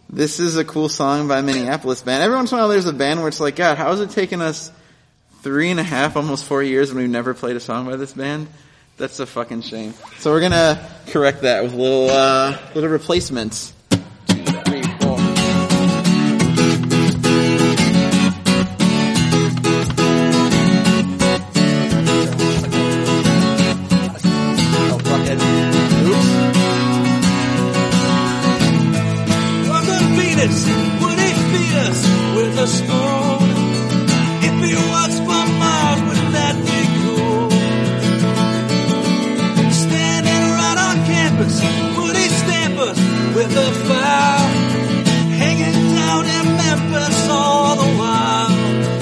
This is a cool song by a Minneapolis band. Every once in a while there's a band where it's like, God, how has it taken us 3.5, almost 4 years and we've never played a song by this band? That's a fucking shame. So we're gonna correct that with little replacements. 2, 3, 4. Would he feed us with a spoon? If he was from Mars, would that be cool? Standing right on campus, would he stamp us with a file? Hanging down in Memphis all the while.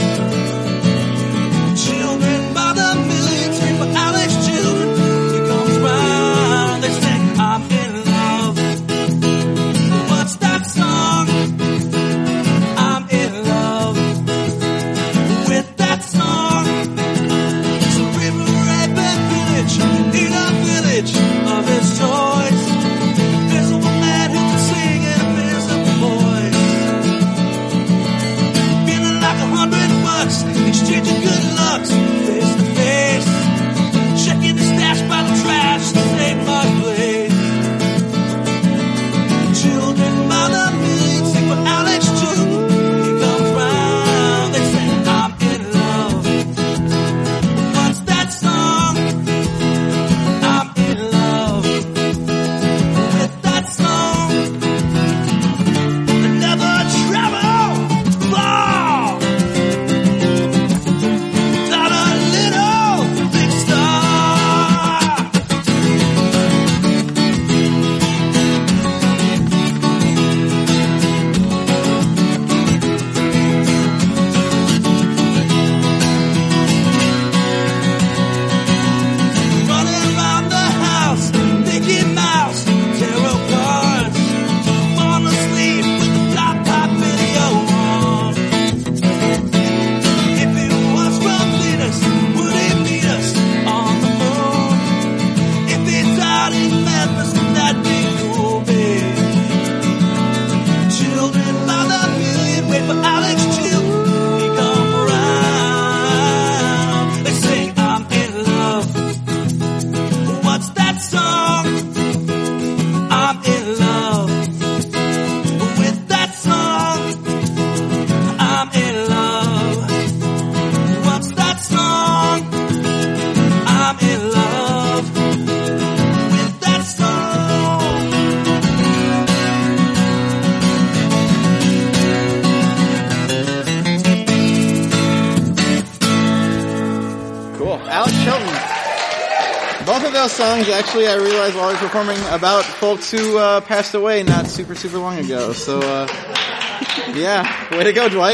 Children by the millions, scream for Alex children. He comes round, they say, I'm in love. What's that song? I'm in love with that song. It's a river rapid village in a village of his toys. Invisible man who can sing in invisible voice. Feeling like $100, exchanging good looks face to face. Checking the stash by the trash to save my place. Children by the millions sing for Alex too. He comes round, they say I'm in love. What's that song? I'm in love with that song. Never travel far without a little big star. Running around the house, Mickey Mouse, tarot cards. Falling asleep with the top video on. If it was from Venus, would he meet us on the moon? If he died in Memphis, would that be cool, babe? Children by the million wait for Alex too. He come around, they say I'm in love. What's that song? I'm in love with that song. I'm in love. What's that song? I'm in love with that song. Cool. Alex Shelton. Both of those songs, actually, I realized while I was performing, about folks who passed away not super long ago. So, yeah, way to go, Dwight.